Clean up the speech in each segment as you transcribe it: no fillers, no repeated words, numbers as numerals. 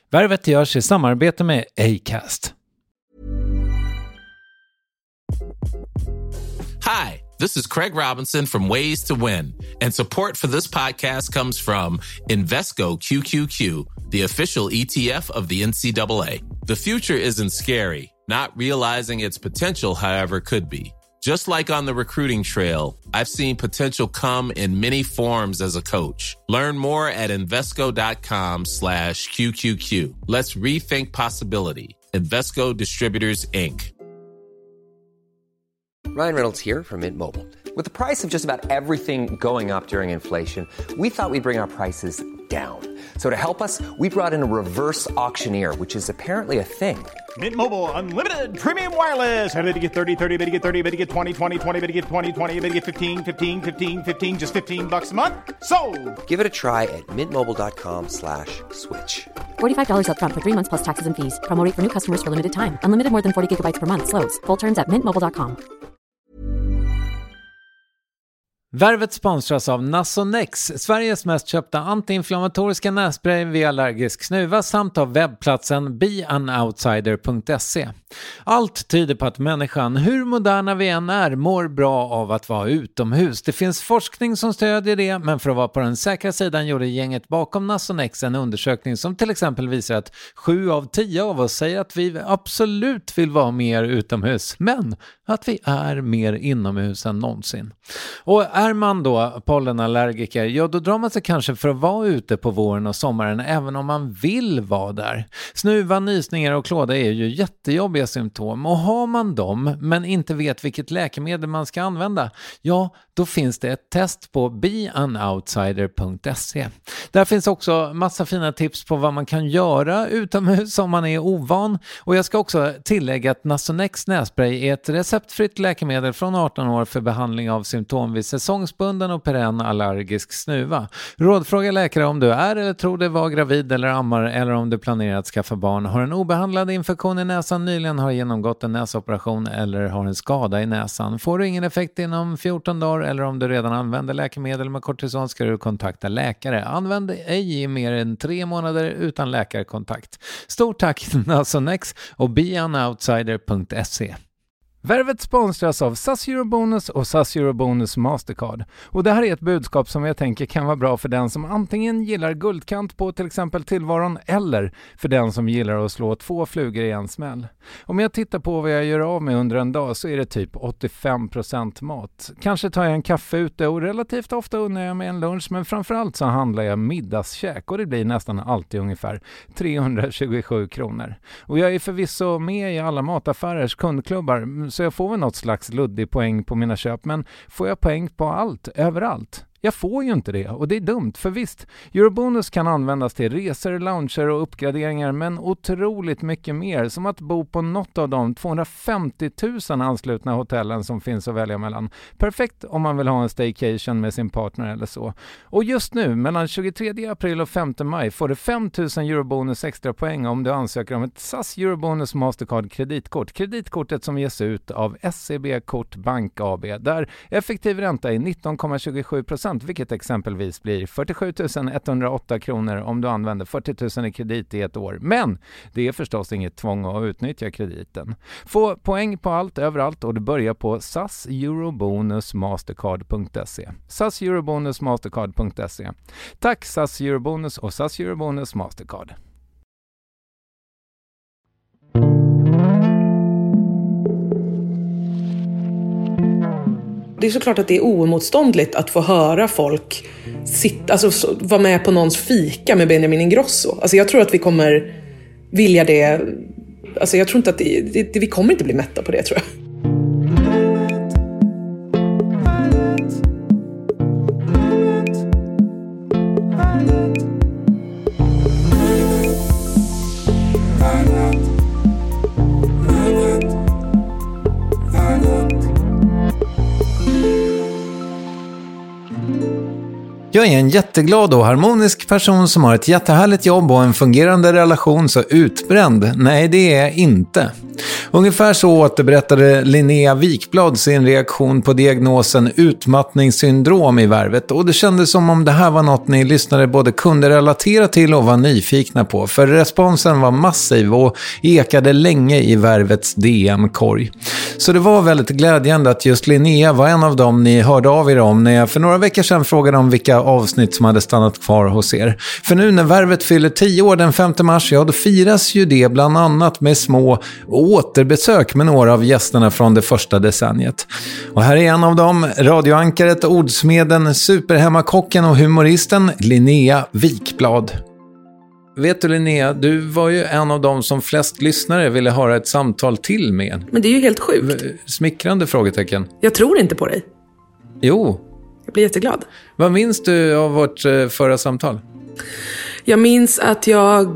Värvet görs i samarbete med Acast. Hi, this is Craig Robinson from Ways to Win, and support for this podcast comes from Invesco QQQ, the official ETF of the NCAA. The future isn't scary. Not realizing its potential, however, could be. Just like on the recruiting trail, I've seen potential come in many forms as a coach. Learn more at Invesco.com/QQQ. Let's rethink possibility. Invesco Distributors, Inc. Ryan Reynolds here from Mint Mobile. With the price of just about everything going up during inflation, we thought we'd bring our prices down. So to help us, we brought in a reverse auctioneer, which is apparently a thing. Mint Mobile Unlimited Premium Wireless. How to get 30, 30, bit to get 30, bit to get 20, 20, 20, bit to get 20, 20, bit to get 15, 15, 15, 15, just $15 a month? Sold! Give it a try at mintmobile.com/switch. $45 up front for 3 months plus taxes and fees. Promo rate for new customers for limited time. Unlimited more than 40 gigabytes per month. Slows full terms at mintmobile.com. Värvet sponsras av Nasonex, Sveriges mest köpta antiinflammatoriska nässpray vid allergisk snuva, samt av webbplatsen beanoutsider.se. Allt tyder på att människan, hur moderna vi än är, mår bra av att vara utomhus. Det finns forskning som stödjer det, men för att vara på den säkra sidan gjorde gänget bakom Nasonex en undersökning som till exempel visar att 7 av 10 av oss säger att vi absolut vill vara mer utomhus, men att vi är mer inomhus än någonsin. Och är man då pollenallergiker, ja då drar man sig kanske för att vara ute på våren och sommaren även om man vill vara där. Snuva, nysningar och klåda är ju jättejobbiga symptom, och har man dem men inte vet vilket läkemedel man ska använda, ja då finns det ett test på beanoutsider.se. Där finns också massa fina tips på vad man kan göra utomhus om man är ovan, och jag ska också tillägga att Nasonex nässpray är ett receptfritt läkemedel från 18 år för behandling av symptom vid säsongsbunden och perenn allergisk snuva. Rådfråga läkare om du är eller tror dig vara gravid eller ammar, eller om du planerar att skaffa barn, har en obehandlad infektion i näsan, nyligen har genomgått en näsoperation eller har en skada i näsan. Får du ingen effekt inom 14 dagar eller om du redan använder läkemedel med kortison ska du kontakta läkare. Använd ej i mer än 3 månader utan läkarkontakt. Stort tack Nasonex och beanoutsider.se. Värvet sponsras av SAS Eurobonus och SAS Eurobonus Mastercard. Och det här är ett budskap som jag tänker kan vara bra för den som antingen gillar guldkant på till exempel tillvaron, eller för den som gillar att slå 2 flugor i en smäll. Om jag tittar på vad jag gör av med under en dag så är det typ 85% mat. Kanske tar jag en kaffe ute och relativt ofta unnar jag mig en lunch, men framförallt så handlar jag middagskäk och det blir nästan alltid ungefär 327 kronor. Och jag är förvisso med i alla mataffärers kundklubbar, så jag får väl något slags luddig poäng på mina köp, men får jag poäng på allt, överallt? Jag får ju inte det, och det är dumt, för visst, Eurobonus kan användas till resor, lounger och uppgraderingar, men otroligt mycket mer, som att bo på något av de 250 000 anslutna hotellen som finns att välja mellan. Perfekt om man vill ha en staycation med sin partner eller så. Och just nu, mellan 23 april och 5 maj, får du 5 000 Eurobonus extra poäng om du ansöker om ett SAS Eurobonus Mastercard kreditkort. Kreditkortet som ges ut av SEB Kort Bank AB, där effektiv ränta är 19,27%, vilket exempelvis blir 47 108 kronor om du använder 40 000 i kredit i ett år. Men det är förstås inget tvång att utnyttja krediten. Få poäng på allt, överallt, och du börjar på SAS Eurobonus Mastercard.se. SAS Eurobonus Mastercard.se. Tack SAS Eurobonus och SAS Eurobonus Mastercard. Det är såklart att det är oemotståndligt att få höra folk vara med på någons fika med Benjamin Ingrosso. Alltså jag tror att vi kommer vilja det. Alltså jag tror inte att vi kommer inte bli mätta på det, tror jag. Jag är en jätteglad och harmonisk person som har ett jättehärligt jobb och en fungerande relation, så utbränd. Nej, det är jag inte. Ungefär så återberättade Linnea Wikblad sin reaktion på diagnosen utmattningssyndrom i Värvet. Och det kändes som om det här var något ni lyssnare både kunde relatera till och var nyfikna på. För responsen var massiv och ekade länge i Värvets DM-korg. Så det var väldigt glädjande att just Linnea var en av dem ni hörde av er om när jag för några veckor sedan frågade om vilka avsnitt som hade stannat kvar hos er. För nu när Värvet fyller 10 år den 5 mars, ja då firas ju det bland annat med små återbesök med några av gästerna från det första decenniet. Och här är en av dem, radioankaret, ordsmeden, superhemmakocken och humoristen Linnea Wikblad. Vet du Linnea, du var ju en av dem som flest lyssnare ville höra ett samtal till med. Men det är ju helt sjukt. Smickrande frågetecken. Jag tror inte på dig. Jo. Jag blir jätteglad. Vad minns du av vårt förra samtal? Jag minns att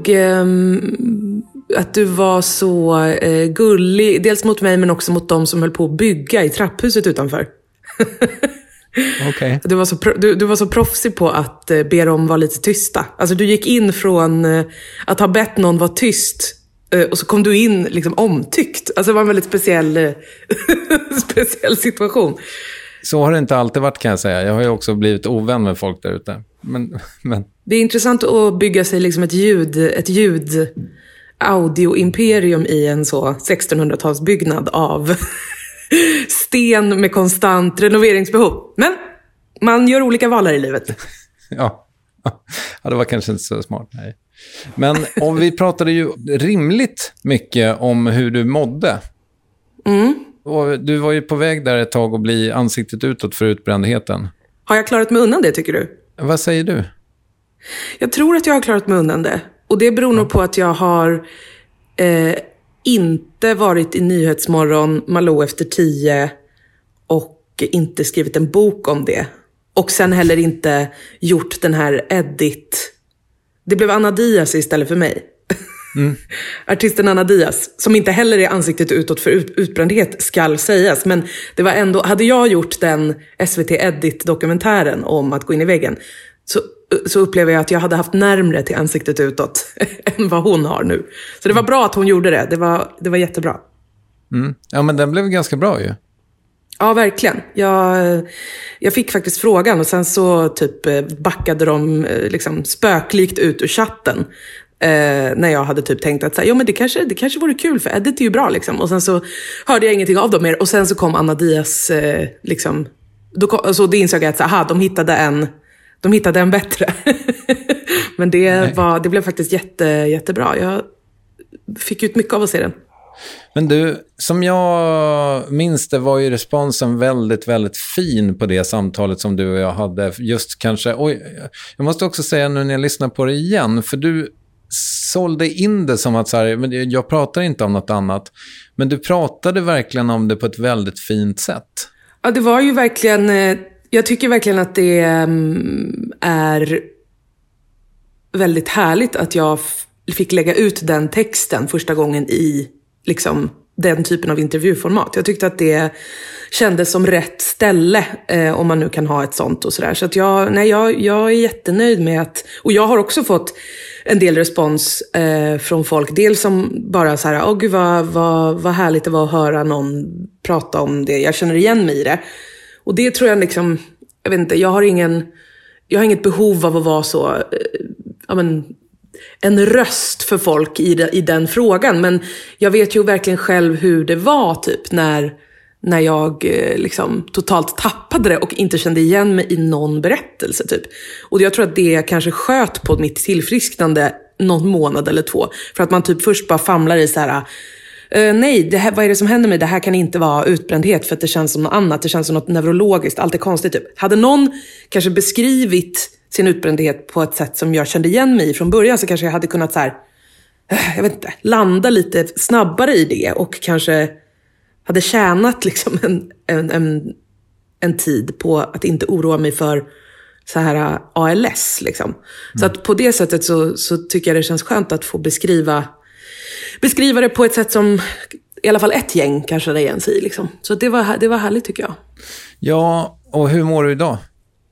att du var så gullig, dels mot mig men också mot dem som höll på att bygga i trapphuset utanför. Okay. Du var så proffsig på att be dem vara lite tysta. Alltså du gick in från att ha bett någon vara tyst och så kom du in liksom omtyckt. Alltså det var en väldigt speciell situation. Så har det inte alltid varit kan jag säga. Jag har ju också blivit ovän med folk där ute. Men... Det är intressant att bygga sig liksom ett ljud audioimperium i en så 1600-talsbyggnad av sten med konstant renoveringsbehov. Men man gör olika val här i livet. Ja, det var kanske inte så smart. Nej. Men om vi pratade ju rimligt mycket om hur du mådde. Mm. Och du var ju på väg där ett tag att bli ansiktet utåt för utbrändheten. Har jag klarat mig undan det tycker du? Vad säger du? Jag tror att jag har klarat mig undan det. Och det beror nog på att jag har inte varit i Nyhetsmorgon, Malou efter 10 och inte skrivit en bok om det. Och sen heller inte gjort den här edit. Det blev Anna Diaz istället för mig. Mm. Artisten Anna Diaz, som inte heller är ansiktet utåt för utbrändhet skall sägas. Men det var ändå, hade jag gjort den SVT Edit-dokumentären om att gå in i väggen så upplever jag att jag hade haft närmare till ansiktet utåt än vad hon har nu. Så det var bra att hon gjorde det. Det var jättebra. Mm. Ja, men den blev ganska bra ju. Ja, verkligen. Jag fick faktiskt frågan och sen så typ backade de liksom spöklikt ut ur chatten. När jag hade typ tänkt att ja, men det kanske vore kul för Edit är ju bra liksom. Och sen så hörde jag ingenting av dem mer. Och sen så kom Anna Diaz liksom. Så det insåg jag att de hittade en bättre. Men det blev faktiskt jättebra. Jag fick ut mycket av att se den. Men du, som jag minns det var ju responsen väldigt, väldigt fin på det samtalet som du och jag hade. Just kanske, jag måste också säga nu när jag lyssnar på det igen, för du sålde in det som att så här, men jag pratar inte om något annat. Men du pratade verkligen om det på ett väldigt fint sätt. Ja, det var ju verkligen, jag tycker verkligen att det är väldigt härligt att jag fick lägga ut den texten första gången i liksom den typen av intervjuformat. Jag tyckte att det kändes som rätt ställe om man nu kan ha ett sånt och sådär. Så att jag är jättenöjd med att, och jag har också fått en del respons från folk. Dels som bara så här, gud vad härligt det var att höra någon prata om det. Jag känner igen mig i det. Och det tror jag liksom, jag vet inte, jag har inget behov av att vara så, en röst för folk i den frågan. Men jag vet ju verkligen själv hur det var typ när jag liksom totalt tappade det och inte kände igen mig i någon berättelse typ. Och jag tror att det kanske sköt på mitt tillfrisknande någon månad eller 2. För att man typ först bara famlar i så här, nej, vad är det som händer med det här kan inte vara utbrändhet för att det känns som något annat. Det känns som något neurologiskt, allt är konstigt typ. Hade någon kanske beskrivit sin utbrändhet på ett sätt som jag kände igen mig i från början, så kanske jag hade kunnat så här, jag vet inte, landa lite snabbare i det och kanske hade tjänat liksom en tid på att inte oroa mig för så här ALS liksom. Så att på det sättet så tycker jag det känns skönt att få beskriva det på ett sätt som i alla fall ett gäng kanske det igen sig liksom. Så det var härligt tycker jag. Ja, och hur mår du idag?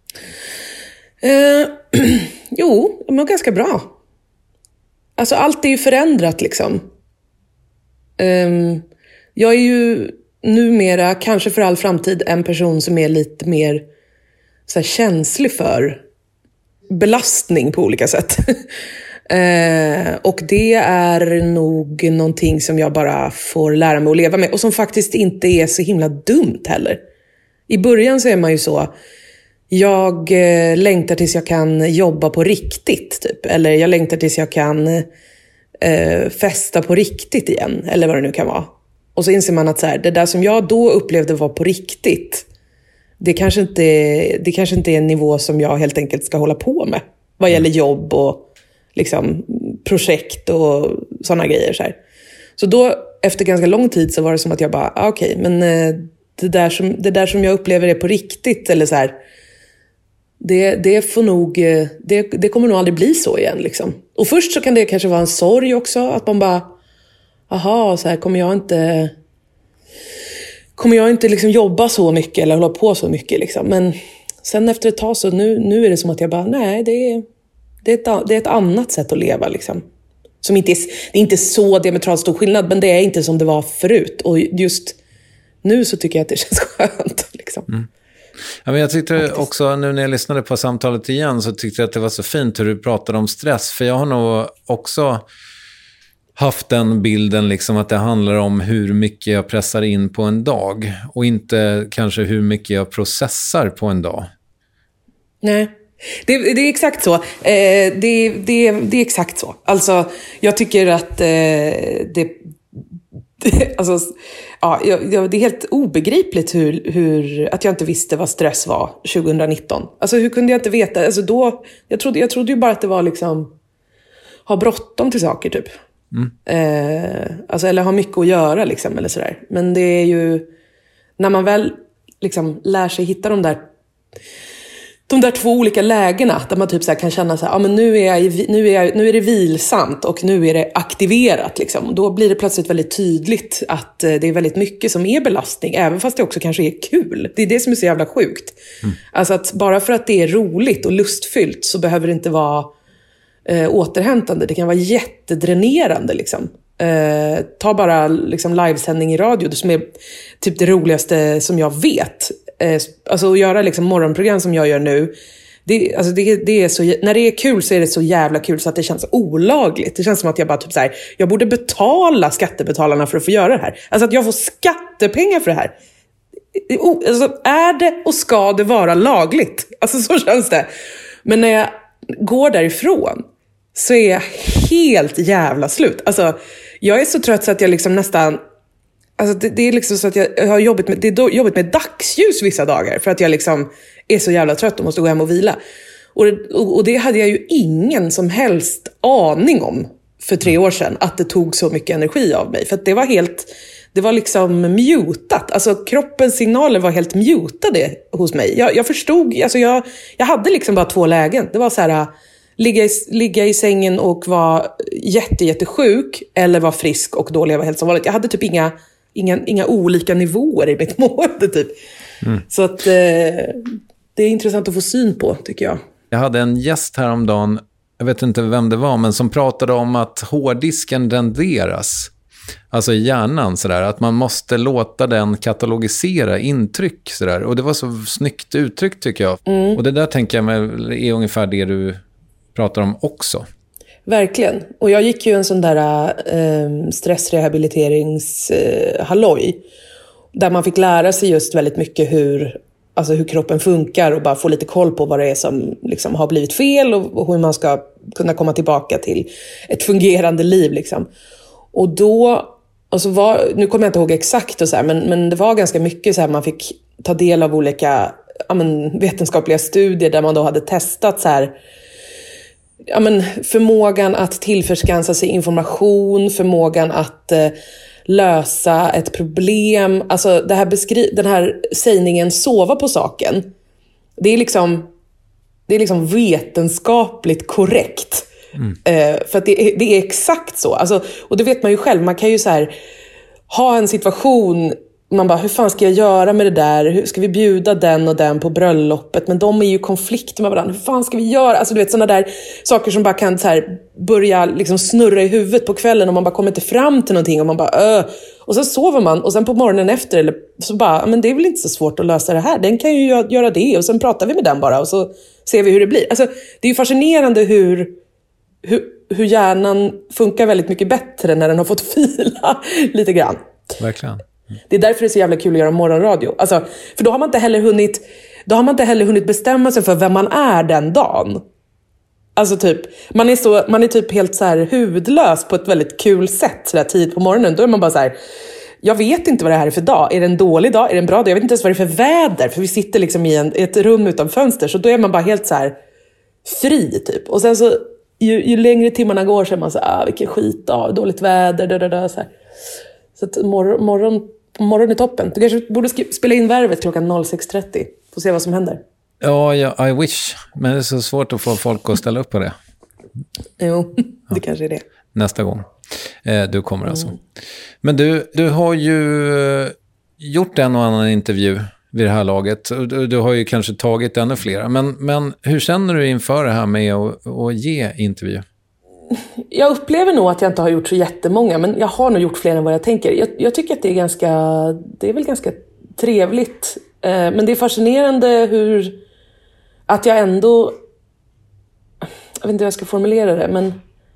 Jo, jag mår ganska bra. Alltså allt är ju förändrat liksom. jag är ju numera, kanske för all framtid, en person som är lite mer så här, känslig för belastning på olika sätt. Och det är nog någonting som jag bara får lära mig att leva med. Och som faktiskt inte är så himla dumt heller. I början så är man ju så, jag längtar tills jag kan jobba på riktigt typ. Eller jag längtar tills jag kan festa på riktigt igen. Eller vad det nu kan vara. Och så inser man att så här, det där som jag då upplevde var på riktigt, det kanske inte är en nivå som jag helt enkelt ska hålla på med. Vad gäller jobb och liksom projekt och sådana grejer. Så då, efter ganska lång tid, så var det som att jag bara, okej, men det där som jag upplever är på riktigt, eller så här, det får nog, det kommer nog aldrig bli så igen liksom. Och först så kan det kanske vara en sorg också, att man bara, aha, så här, kommer jag inte liksom jobba så mycket eller hålla på så mycket liksom. Men sen efter ett tag så nu är det som att jag bara, nej, det är ett annat sätt att leva liksom. Som det är inte så diametralt stor skillnad, men det är inte som det var förut. Och just nu så tycker jag att det känns skönt liksom. Ja, men jag tyckte också, nu när jag lyssnade på samtalet igen, så tyckte jag att det var så fint hur du pratade om stress. För jag har nog också haft den bilden liksom, att det handlar om hur mycket jag pressar in på en dag. Och inte kanske hur mycket jag processar på en dag. Nej. Det är exakt så. Det är exakt så. Alltså, jag tycker att alltså, ja, det är helt obegripligt hur att jag inte visste vad stress var 2019. Alltså, hur kunde jag inte veta? Alltså, då, jag trodde ju bara att det var liksom ha bråttom till saker typ. Alltså, eller ha mycket att göra liksom, eller sådär. Men det är ju när man väl liksom lär sig hitta de där två olika lägena där man typ så här kan känna så här, ja, men nu är det vilsamt och nu är det aktiverat liksom. Och då blir det plötsligt väldigt tydligt att det är väldigt mycket som är belastning, även fast det också kanske är kul. Det är det som är så jävla sjukt. Alltså att bara för att det är roligt och lustfyllt så behöver det inte vara återhämtande. Det kan vara jättedränerande liksom. Ta bara liksom livesändning i radio, som är typ det roligaste som jag vet. Alltså att göra liksom morgonprogram som jag gör nu, det är så, när det är kul så är det så jävla kul så att det känns olagligt. Det känns som att jag bara typ så här, jag borde betala skattebetalarna för att få göra det här. Alltså att jag får skattepengar för det här. Alltså, är det och ska det vara lagligt? Alltså så känns det. Men när jag går därifrån så är jag helt jävla slut. Alltså jag är så trött så att jag liksom nästan, alltså det är liksom så att jag har jobbet med dagsljus vissa dagar. För att jag liksom är så jävla trött och måste gå hem och vila. Och det hade jag ju ingen som helst aning om för 3 år sedan. Att det tog så mycket energi av mig. För att det var liksom mutat. Alltså kroppens signaler var helt mutade hos mig. Jag förstod, alltså jag hade liksom bara 2 lägen. Det var så här, ligga i sängen och vara jättesjuk. Eller vara frisk och då leva helt som vanligt. Jag hade typ inga olika nivåer i mitt mående typ. Så att det är intressant att få syn på, tycker jag. Jag hade en gäst häromdagen, jag vet inte vem det var, men som pratade om att hårddisken renderas. Alltså i hjärnan sådär, att man måste låta den katalogisera intryck sådär. Och det var så snyggt uttryckt tycker jag. Och det där tänker jag mig är ungefär det du pratar om också. Verkligen. Och jag gick ju en sån där stressrehabiliterings-halloj. Där man fick lära sig just väldigt mycket hur kroppen funkar. Och bara få lite koll på vad det är som liksom har blivit fel. Och hur man ska kunna komma tillbaka till ett fungerande liv. Liksom. Och då, alltså nu kommer jag inte ihåg exakt och så här, men det var ganska mycket så här, man fick ta del av olika vetenskapliga studier där man då hade testat så här, förmågan att tillförskansa sig information, förmågan att lösa ett problem. Alltså den här sägningen sova på saken. Det är liksom vetenskapligt korrekt. För att det är exakt så. Alltså, och det vet man ju själv. Man kan ju så här ha en situation man bara, hur fan ska jag göra med det där? Hur ska vi bjuda den och den på bröllopet? Men de är ju i konflikt med varandra. Hur fan ska vi göra? Alltså du vet, sådana där saker som bara kan så här, börja liksom snurra i huvudet på kvällen och man bara kommer inte fram till någonting och man bara och sen sover man och sen på morgonen efter eller så bara, men det är väl inte så svårt att lösa det här. Den kan ju göra det och sen pratar vi med den bara och så ser vi hur det blir. Alltså det är ju fascinerande hur hjärnan funkar väldigt mycket bättre när den har fått fila lite grann. Verkligen. Det är därför det är så jävla kul att göra morgonradio. Alltså, för då har man inte heller hunnit bestämma sig för vem man är den dagen. Alltså typ, man är typ helt så här hudlös på ett väldigt kul sätt så där tidigt på morgonen. Då är man bara så här, jag vet inte vad det här är för dag. Är det en dålig dag? Är det en bra dag? Jag vet inte ens vad det är för väder. För vi sitter liksom i ett rum utan fönster. Så då är man bara helt så här fri typ. Och sen så, ju längre timmarna går så är man så här, vilken skitdag, dåligt väder, så här. Så att morgon är toppen. Du kanske borde spela in värvet klockan 06.30. Får se vad som händer. Ja, I wish. Men det är så svårt att få folk att ställa upp på det. Jo, det kanske är det. Nästa gång. Du kommer alltså. Men du har ju gjort en och annan intervju vid det här laget. Du har ju kanske tagit ännu flera. Men hur känner du inför det här med att ge intervju? Jag upplever nog att jag inte har gjort så jättemånga, men jag har nog gjort fler än vad jag tänker. Jag tycker att det är väl ganska trevligt. Men det är fascinerande att jag ändå, jag vet inte hur jag ska formulera det, men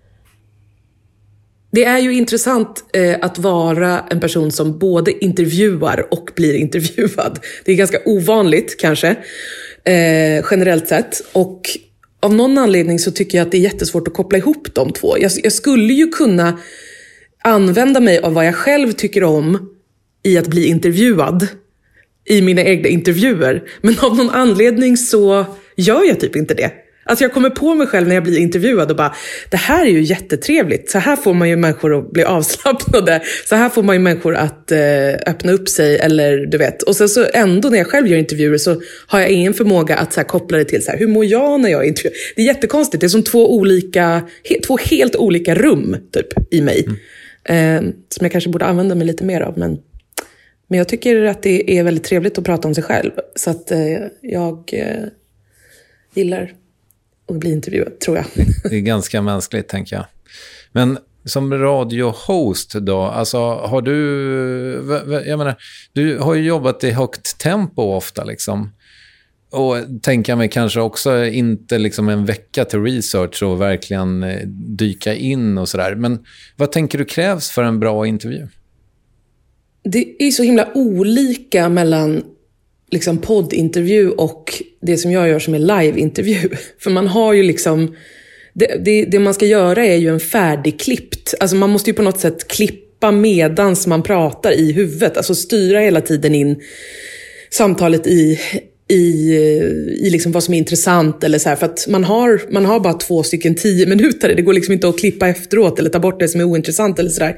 det är ju intressant att vara en person som både intervjuar och blir intervjuad. Det är ganska ovanligt kanske, generellt sett. Och av någon anledning så tycker jag att det är jättesvårt att koppla ihop de två. Jag skulle ju kunna använda mig av vad jag själv tycker om i att bli intervjuad i mina egna intervjuer. Men av någon anledning så gör jag typ inte det. Alltså jag kommer på mig själv när jag blir intervjuad och bara, det här är ju jättetrevligt. Så här får man ju människor att bli avslappnade. Så här får man ju människor att öppna upp sig, eller du vet. Och sen så ändå när jag själv gör intervjuer så har jag ingen förmåga att så här koppla det till så här, hur mår jag när jag intervjuar? Det är jättekonstigt. Det är som två helt olika rum typ i mig. Som jag kanske borde använda mig lite mer av. Men jag tycker att det är väldigt trevligt att prata om sig själv. Så att jag gillar att bli intervjuad, tror jag. Det är ganska mänskligt, tänker jag. Men som radiohost då, alltså har du, jag menar, du har ju jobbat i högt tempo ofta liksom. Och tänker mig kanske också inte liksom en vecka till research och verkligen dyka in och sådär. Men vad tänker du krävs för en bra intervju? Det är så himla olika mellan liksom poddintervju och det som jag gör som är live-intervju. För man har ju liksom, det man ska göra är ju en färdigklippt. Alltså man måste ju på något sätt klippa medans man pratar i huvudet. Alltså styra hela tiden in samtalet i liksom vad som är intressant eller så här, för att man har bara 2 stycken 10 minuter. Det går liksom inte att klippa efteråt eller ta bort det som är ointressant eller sådär.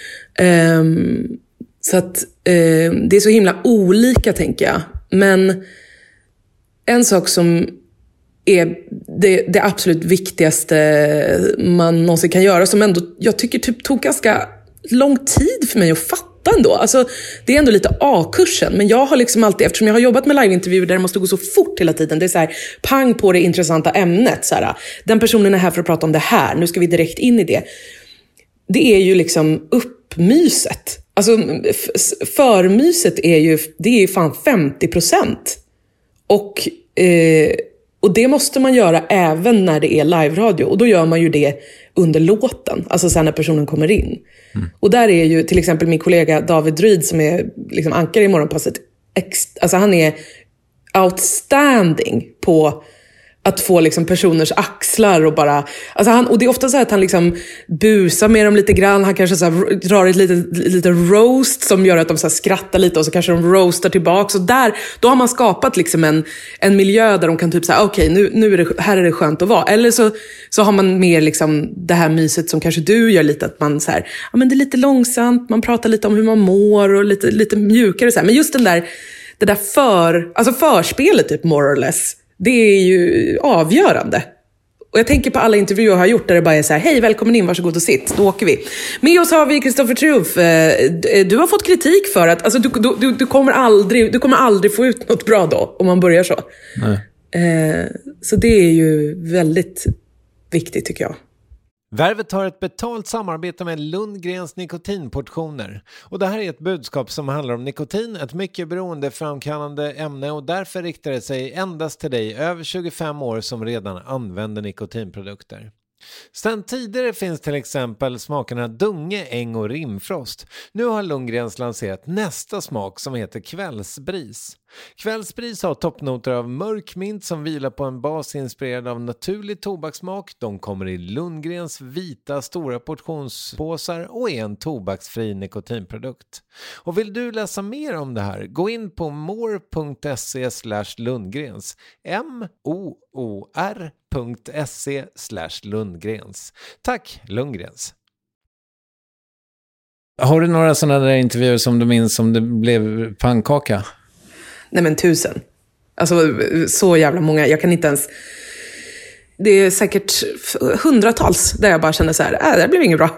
Så att det är så himla olika, tänker jag. Men en sak som är det absolut viktigaste man någonsin kan göra, som ändå jag tycker typ tog ganska lång tid för mig att fatta ändå. Alltså, det är ändå lite A-kursen, men jag har liksom alltid, eftersom jag har jobbat med liveintervjuer där det måste gå så fort hela tiden, det är så här, pang på det intressanta ämnet. Så här, den personen är här för att prata om det här, nu ska vi direkt in i det. Det är ju liksom uppmyset. Alltså förmyset det är fan 50%. Och det måste man göra även när det är live-radio. Och då gör man ju det under låten. Alltså sen när personen kommer in. Och där är ju till exempel min kollega David Druid, som är liksom ankare i Morgonpasset. Alltså han är outstanding på att få liksom personers axlar och bara, alltså och det är ofta så att han liksom busar med dem lite grann. Han kanske så här drar ett lite roast som gör att de så här skrattar lite och så kanske de roastar tillbaka. Så då har man skapat liksom en miljö där de kan typ säga okej, nu här är det skönt att vara. Eller så har man mer liksom det här myset som kanske du gör lite, att man så här, ja men det är lite långsamt, man pratar lite om hur man mår och lite mjukare så här. Men just det där förspelet typ more or less, det är ju avgörande. Och jag tänker på alla intervjuer jag har gjort där det bara är så här: hej, välkommen in, varsågod och sitt, då åker vi. Med oss har vi Kristoffer Triumf. Du har fått kritik för att alltså, du kommer aldrig få ut något bra då, om man börjar så. Så det är ju väldigt viktigt, tycker jag. Värvet har ett betalt samarbete med Lundgrens nikotinportioner. Och det här är ett budskap som handlar om nikotin, ett mycket beroendeframkallande ämne, och därför riktar det sig endast till dig över 25 år som redan använder nikotinprodukter. Sedan tidigare finns till exempel smakerna Dunge, Äng och Rimfrost. Nu har Lundgrens lanserat nästa smak som heter Kvällsbris. Kvällsbris har toppnoter av mörkmint som vilar på en bas inspirerad av naturlig tobakssmak. De kommer i Lundgrens vita stora portionspåsar och är en tobaksfri nikotinprodukt. Och vill du läsa mer om det här, gå in på more.se/Lundgrens. moor.se/Lundgrens. Tack, Lundgrens. Har du några sådana där intervjuer som du minns som det blev pannkaka? Nej men 1000. Alltså så jävla många. Jag kan inte ens... Det är säkert hundratals där jag bara känner så här: det här blev inget bra.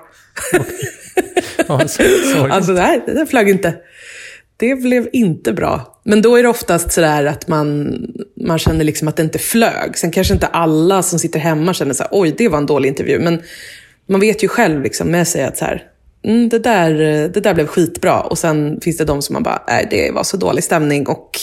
Alltså det där flög inte. Det blev inte bra. Men då är det oftast så där att man känner liksom att det inte flög. Sen kanske inte alla som sitter hemma känner så här: oj, det var en dålig intervju. Men man vet ju själv liksom med sig att så här, det där blev skitbra. Och sen finns det de som man bara, nej, det var så dålig stämning. Och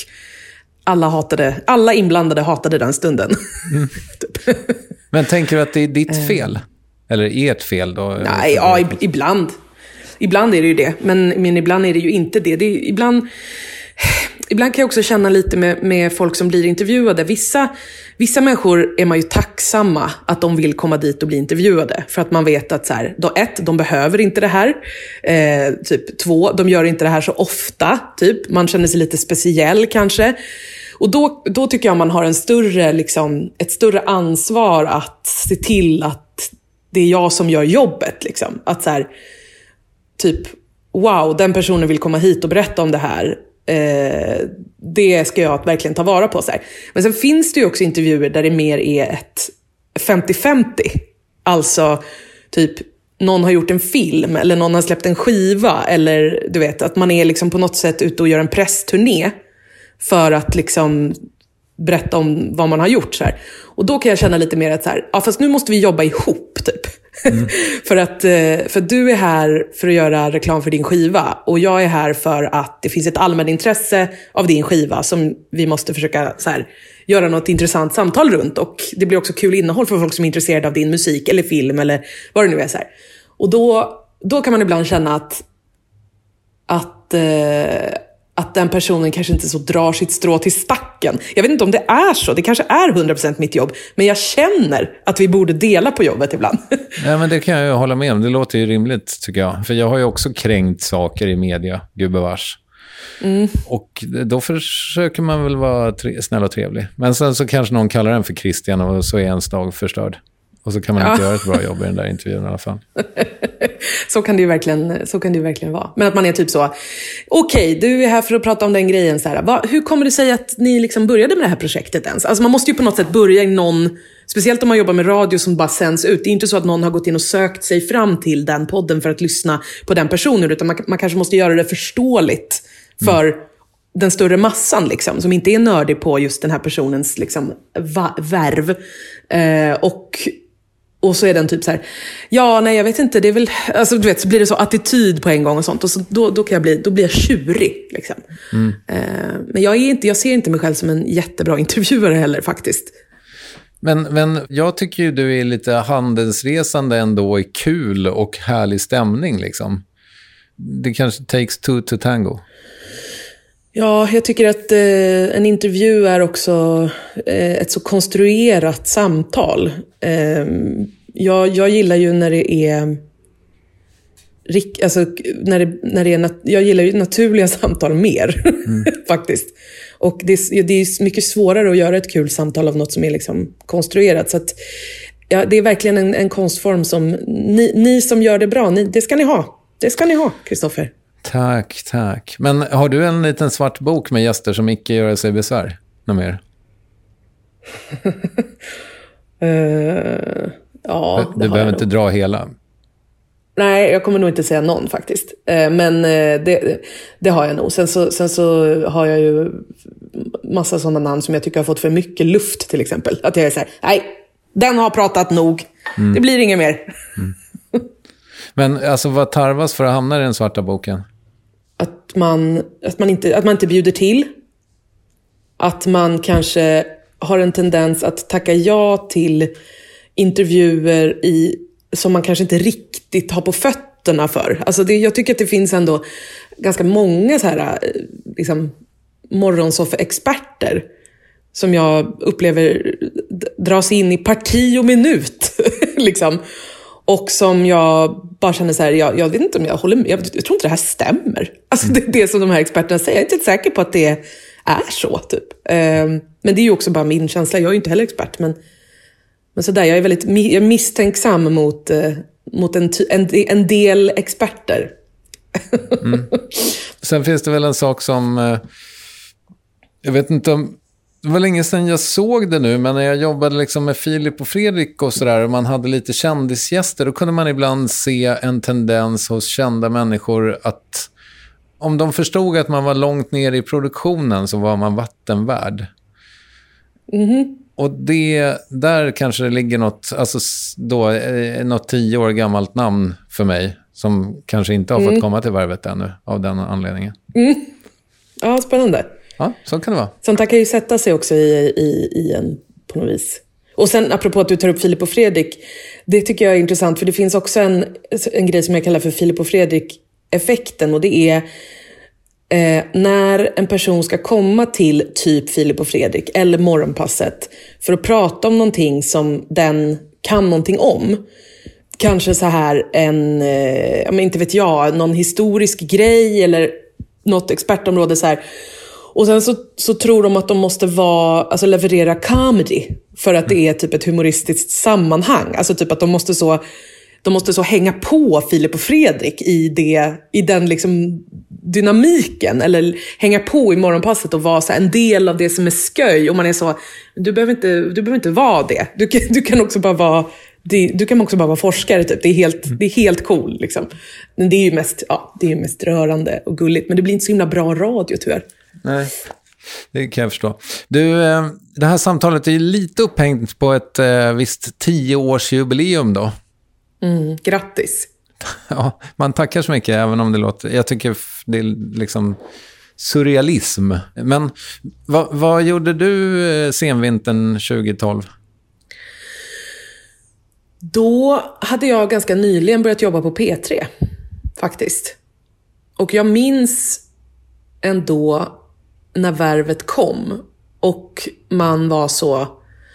alla inblandade hatade den stunden. Typ. Men tänker du att det är ditt fel? Eller ert fel då? Nej, ja, ibland. Ibland är det ju det. Men ibland är det ju inte det. Ibland kan jag också känna lite med folk som blir intervjuade. Vissa människor är man ju tacksamma att de vill komma dit och bli intervjuade. För att man vet att så här, de behöver inte det här. Typ 2, de gör inte det här så ofta. Typ. Man känner sig lite speciell kanske. Och då tycker jag man har ett större ansvar att se till att det är jag som gör jobbet. Liksom. Att så här, typ, wow, den personen vill komma hit och berätta om det här. Det ska jag verkligen ta vara på. Så här. Men sen finns det ju också intervjuer där det mer är ett 50-50. Alltså typ någon har gjort en film eller någon har släppt en skiva, eller du vet att man är liksom på något sätt ute och gör en pressturné för att liksom berätta om vad man har gjort så här. Och då kan jag känna lite mer att så här, ja, fast nu måste vi jobba ihop typ. För du är här för att göra reklam för din skiva och jag är här för att det finns ett allmänintresse av din skiva som vi måste försöka så här, göra något intressant samtal runt, och det blir också kul innehåll för folk som är intresserade av din musik eller film eller vad det nu är så här. Och då kan man ibland känna att den personen kanske inte så drar sitt strå till stacken. Jag vet inte om det är så. Det kanske är 100% mitt jobb. Men jag känner att vi borde dela på jobbet ibland. Ja, men det kan jag ju hålla med om. Det låter ju rimligt, tycker jag. För jag har ju också kränkt saker i media, gubevars. Och då försöker man väl vara snäll och trevlig. Men sen så kanske någon kallar den för Christian och så är ens dag förstörd. Och så kan man inte göra ett bra jobb i den där intervjun i alla fall. Så kan det ju verkligen vara. Men att man är typ så, okej, du är här för att prata om den grejen. Så här, hur kommer det sig att ni liksom började med det här projektet ens? Alltså man måste ju på något sätt börja i någon, speciellt om man jobbar med radio som bara sänds ut. Det är inte så att någon har gått in och sökt sig fram till den podden för att lyssna på den personen. Utan man kanske måste göra det förståeligt för den större massan liksom, som inte är nördig på just den här personens liksom, värv. Och så är den typ så här, ja, nej, jag vet inte, det är väl, alltså du vet, så blir det så attityd på en gång och sånt, och så då blir jag tjurig liksom. Men jag ser inte mig själv som en jättebra intervjuare heller faktiskt. Men jag tycker ju du är lite handelsresande ändå i kul och härlig stämning liksom. Det kanske takes two to tango. Ja, jag tycker att en intervju är också ett så konstruerat samtal. Jag gillar ju när det är alltså jag gillar ju naturliga samtal mer faktiskt. Och det är mycket svårare att göra ett kul samtal av något som är liksom konstruerat, så att ja, det är verkligen en konstform som ni som gör det bra, det ska ni ha, Kristoffer. Tack. Men har du en liten svart bok med gäster som icke gör sig besvär? Något mer? Ja, du behöver inte dra hela. Nej, jag kommer nog inte säga någon faktiskt. Men det har jag nog. Sen så har jag ju massa sådana namn som jag tycker har fått för mycket luft till exempel. Att jag är så här, nej, den har pratat nog. Det blir inget mer. Men alltså vad tarvas för att hamna i den svarta boken? Att man inte bjuder till. Att man kanske har en tendens att tacka ja till intervjuer som man kanske inte riktigt har på fötterna för. Alltså jag tycker att det finns ändå ganska många så här liksom morgonsoffa-experter som jag upplever dras in i parti och minut liksom. Och som jag bara känner så här, jag vet inte om jag håller med, jag tror inte det här stämmer. Alltså det som de här experterna säger, jag är inte säker på att det är så typ. Men det är ju också bara min känsla, jag är ju inte heller expert, men sådär, jag är misstänksam mot en del experter. Sen finns det väl en sak som, jag vet inte om, det var länge sedan jag såg det nu, men när jag jobbade liksom med Filip och Fredrik och sådär, och man hade lite kändisgäster, då kunde man ibland se en tendens hos kända människor att om de förstod att man var långt ner i produktionen så var man vattenvärd. Och där kanske det ligger något 10 år gammalt namn för mig som kanske inte har fått komma till Värvet ännu av den anledningen. Ja, spännande. Ja, så kan det vara. Sånt där kan ju sätta sig också i en på något vis. Och sen apropå att du tar upp Filip och Fredrik, det tycker jag är intressant, för det finns också en grej som jag kallar för Filip och Fredrik-effekten, och det är när en person ska komma till typ Filip och Fredrik eller Morgonpasset för att prata om någonting som den kan någonting om. Kanske så här inte vet jag, någon historisk grej eller något expertområde så här. Och sen så tror de att de måste leverera comedy för att det är typ ett humoristiskt sammanhang. Alltså typ att de måste så hänga på Filip och Fredrik i den liksom dynamiken, eller hänga på i Morgonpasset och vara så en del av det som är sköj. Och man är så, du behöver inte vara det. Du kan också bara vara forskare typ. Det är helt cool liksom. Men det är ju mest rörande och gulligt, men det blir inte så himla bra radio tyvärr. Nej, det kan jag förstå. Du, det här samtalet är lite upphängt på ett visst 10-årsjubileum då. Grattis. Ja, man tackar så mycket, även om det låter, jag tycker det är liksom surrealism. Men vad gjorde du senvintern 2012? Då hade jag ganska nyligen börjat jobba på P3 faktiskt. Och jag minns ändå när Värvet kom och man var så,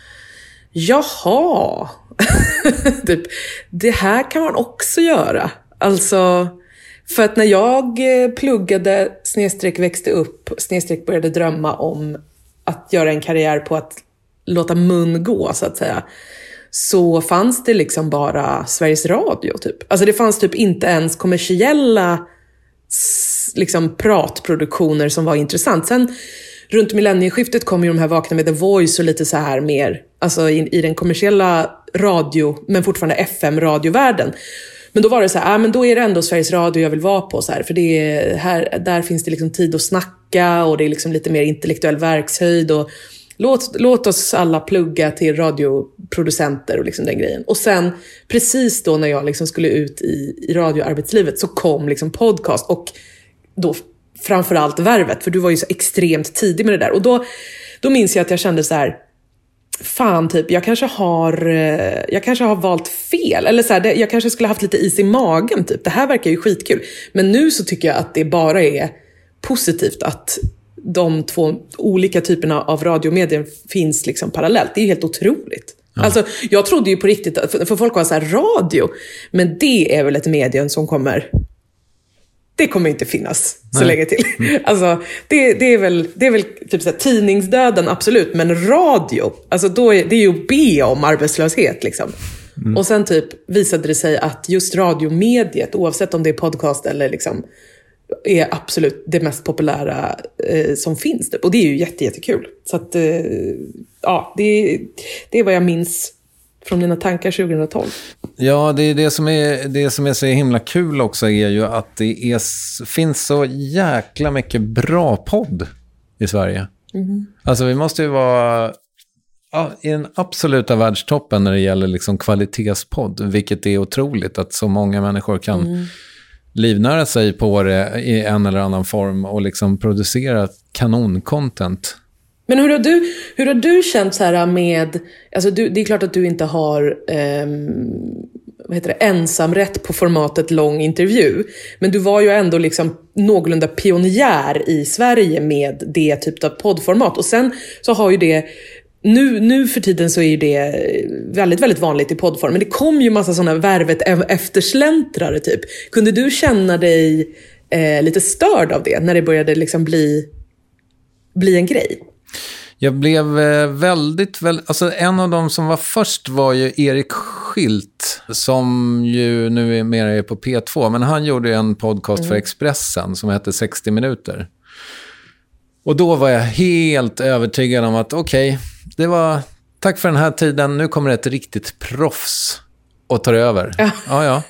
jaha, typ, det här kan man också göra. Alltså, för att när jag pluggade, växte upp, började drömma om att göra en karriär på att låta mun gå så att säga, så fanns det liksom bara Sveriges Radio typ. Alltså det fanns typ inte ens kommersiella liksom pratproduktioner som var intressant. Sen runt millennieskiftet kom ju de här Vakna med The Voice och lite så här mer, alltså i den kommersiella radio, men fortfarande FM-radiovärlden. Men då var det så här, men då är det ändå Sveriges Radio jag vill vara på så här, för det är här, där finns det liksom tid att snacka och det är liksom lite mer intellektuell verkshöjd och låt oss alla plugga till radioproducenter och liksom den grejen. Och sen precis då när jag liksom skulle ut i radioarbetslivet så kom liksom podcast och då framförallt Värvet, för du var ju så extremt tidig med det där. Och då minns jag att jag kände så här, fan typ, jag kanske har valt fel. Eller så här, jag kanske skulle haft lite is i magen typ. Det här verkar ju skitkul. Men nu så tycker jag att det bara är positivt att de två olika typerna av radiomedier finns liksom parallellt. Det är ju helt otroligt. Ja. Alltså, jag trodde ju på riktigt, för folk var så här, radio, men det är väl ett medium som det kommer inte finnas så länge till. Alltså, det är väl typ så här, tidningsdöden, absolut, men radio, alltså det är ju att be om arbetslöshet liksom. Och sen typ visade det sig att just radiomediet, oavsett om det är podcast eller liksom, är absolut det mest populära som finns typ. Och det är ju jättekul. Så att ja, det är vad jag minns från dina tankar 2012? Ja, det är det som är så himla kul också är ju att det finns så jäkla mycket bra podd i Sverige. Alltså vi måste ju vara i den absoluta världstoppen när det gäller liksom kvalitetspodd, vilket är otroligt att så många människor kan livnära sig på det i en eller annan form och liksom producera kanoncontent. Men hur har du känt så här med, alltså det är klart att du inte har ensamrätt på formatet lång intervju, men du var ju ändå liksom någorlunda pionjär i Sverige med det typ av poddformat, och sen så har ju det nu för tiden så är ju det väldigt, väldigt vanligt i poddform, men det kom ju massa sådana värvet eftersläntrare typ. Kunde du känna dig lite störd av det när det började liksom bli en grej? Jag blev väldigt, alltså en av dem som var först var ju Erik Schilt, som ju nu är mer på P2, men han gjorde en podcast för Expressen som hette 60 minuter. Och då var jag helt övertygad om att okej, det var tack för den här tiden, nu kommer ett riktigt proffs och tar över. Ja.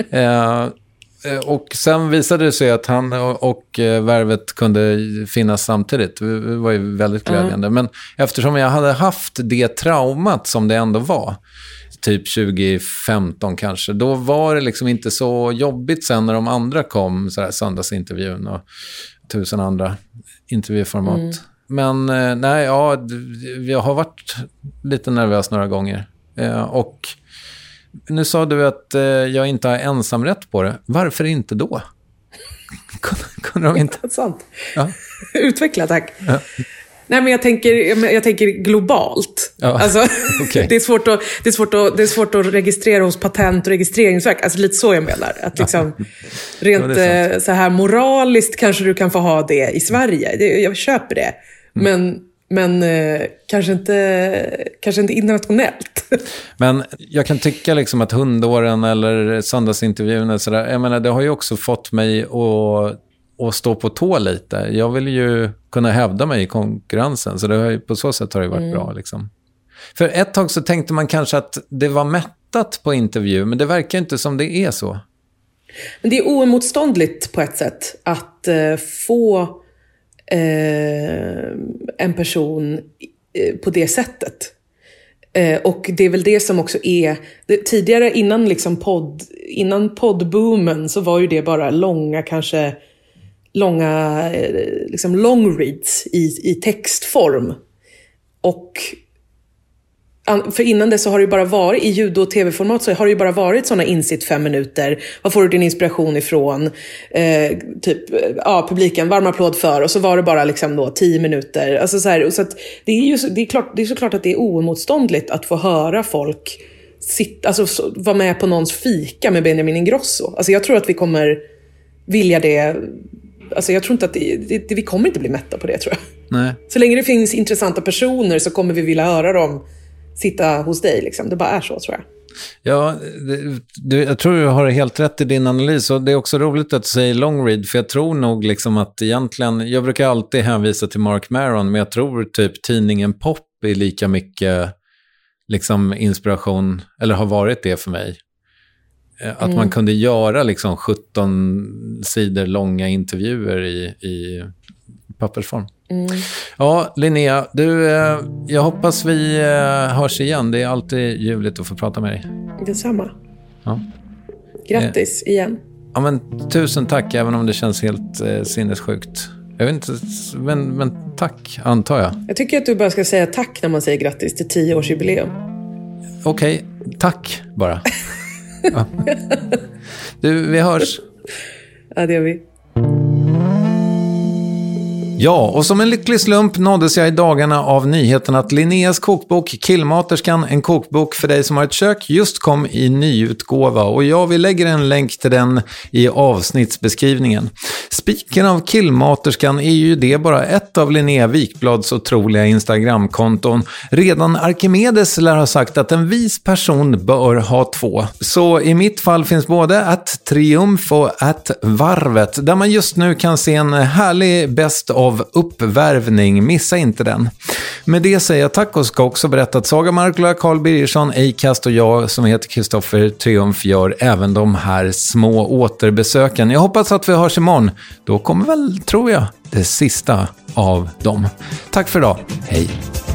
Och sen visade det sig att han och värvet kunde finnas samtidigt. Det var ju väldigt glädjande. Men eftersom jag hade haft det traumat som det ändå var, typ 2015 kanske, då var det liksom inte så jobbigt sen när de andra kom, så här söndagsintervjun och 1000 andra intervjuformat. Men nej, ja, jag har varit lite nervös några gånger. Och nu sa du att jag inte har ensamrätt på det. Varför inte då? Kunde de inte? Sant. Ja. Utveckla, tack. Ja. Nej, men jag tänker globalt. Ja. Alltså, okay. det är svårt att registrera hos Patent- och registreringsverk. Alltså lite så jag menar. Att liksom, rent så här moraliskt kanske du kan få ha det i Sverige. Jag köper det. Men kanske inte internationellt. Men jag kan tycka liksom att hundåren eller söndagsintervjun och sådär, jag menar, det har ju också fått mig att stå på tå lite. Jag vill ju kunna hävda mig i konkurrensen, så det har ju, på så sätt har det varit bra liksom. För ett tag så tänkte man kanske att det var mättat på intervju, men det verkar inte som det är så. Men det är oemotståndligt på ett sätt att få en person på det sättet. Och det är väl det som också är tidigare, innan poddboomen, så var ju det bara långa liksom long reads i textform. Och för innan det så har det ju bara varit i ljud- och tv-format, så har det ju bara varit sådana insitt 5 minuter. Vad får du din inspiration ifrån? Publiken, varm applåd för. Och så var det bara liksom då 10 minuter. Alltså så här, så att det är såklart att det är oemotståndligt att få höra folk vara med på någons fika med Benjamin Ingrosso. Alltså jag tror att vi kommer vilja det. Alltså jag tror inte att vi kommer inte bli mätta på det, tror jag. Nej. Så länge det finns intressanta personer så kommer vi vilja höra dem sitta hos dig liksom. Det bara är så, tror jag. Ja, jag tror du har helt rätt i din analys, och det är också roligt att du säger long read, för jag tror nog liksom att egentligen, jag brukar alltid hänvisa till Mark Maron, men jag tror typ tidningen Pop är lika mycket liksom inspiration, eller har varit det för mig. Att man kunde göra liksom 17 sidor långa intervjuer i pappersform. Ja, Linnea, jag hoppas vi hörs igen. Det är alltid ljuvligt att få prata med dig. Detsamma. Ja. Grattis igen. Ja, men 1000 tack, även om det känns helt sinnessjukt. Jag vet inte, men tack, antar jag. Jag tycker att du bara ska säga tack när man säger grattis till 10-årsjubileum. Okej, tack bara. Ja. Du, vi hörs. Ja, det gör vi. Ja, och som en lycklig slump nåddes jag i dagarna av nyheten att Linneas kokbok Killmaterskan, en kokbok för dig som har ett kök, just kom i nyutgåva, och vi lägger en länk till den i avsnittsbeskrivningen. Spiken av Killmaterskan är ju det bara ett av Linnea Wikblads otroliga Instagramkonton. Redan Archimedes lär ha sagt att en vis person bör ha 2. Så i mitt fall finns både @triumf och @varvet, där man just nu kan se en härlig best of av uppvärvning. Missa inte den. Med det säger jag tack och ska också berätta att Saga Markula, Carl Birgersson, Acast och jag som heter Kristoffer Triumf gör även de här små återbesöken. Jag hoppas att vi hörs imorgon. Då kommer väl, tror jag, det sista av dem. Tack för idag. Hej!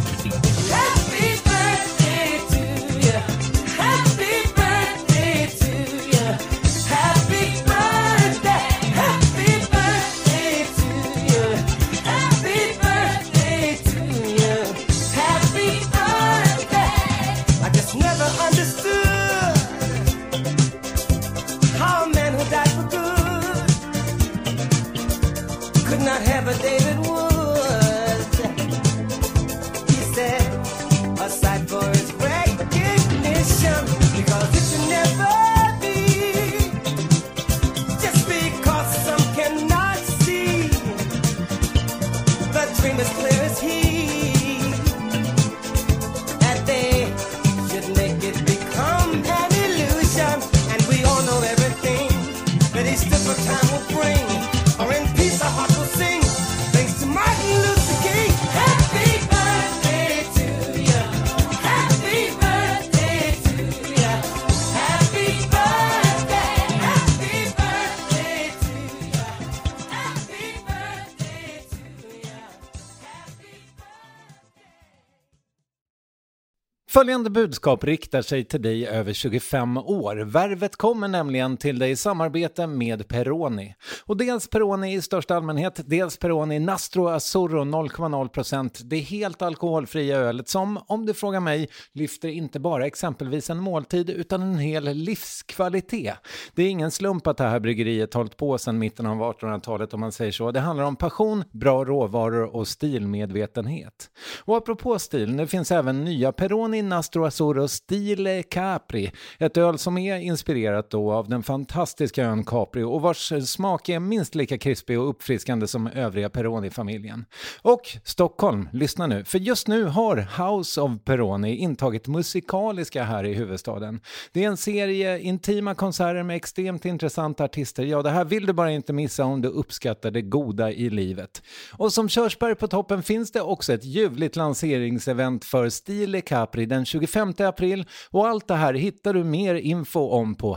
Följande budskap riktar sig till dig över 25 år. Värvet kommer nämligen till dig i samarbete med Peroni. Och dels Peroni i största allmänhet, dels Peroni Nastro Azzurro 0,0%. Det är helt alkoholfria ölet som, om du frågar mig, lyfter inte bara exempelvis en måltid utan en hel livskvalitet. Det är ingen slump att det här bryggeriet hållit på sedan mitten av 1800-talet om man säger så. Det handlar om passion, bra råvaror och stilmedvetenhet. Och apropå stil, det finns även nya Peroni Nastro Azzurro Stile Capri. Ett öl som är inspirerat då av den fantastiska ön Capri och vars smak är minst lika krispig och uppfriskande som övriga Peroni-familjen. Och Stockholm, lyssna nu. För just nu har House of Peroni intagit musikaliska här i huvudstaden. Det är en serie intima konserter med extremt intressanta artister. Ja, det här vill du bara inte missa om du uppskattar det goda i livet. Och som körsbär på toppen finns det också ett ljuvligt lanseringsevent för Stile Capri den 25 april och allt det här hittar du mer info om på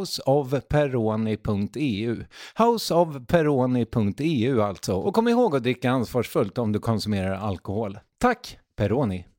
houseofperoni.eu. Houseofperoni.eu alltså. Och kom ihåg att dricka ansvarsfullt om du konsumerar alkohol. Tack, Peroni!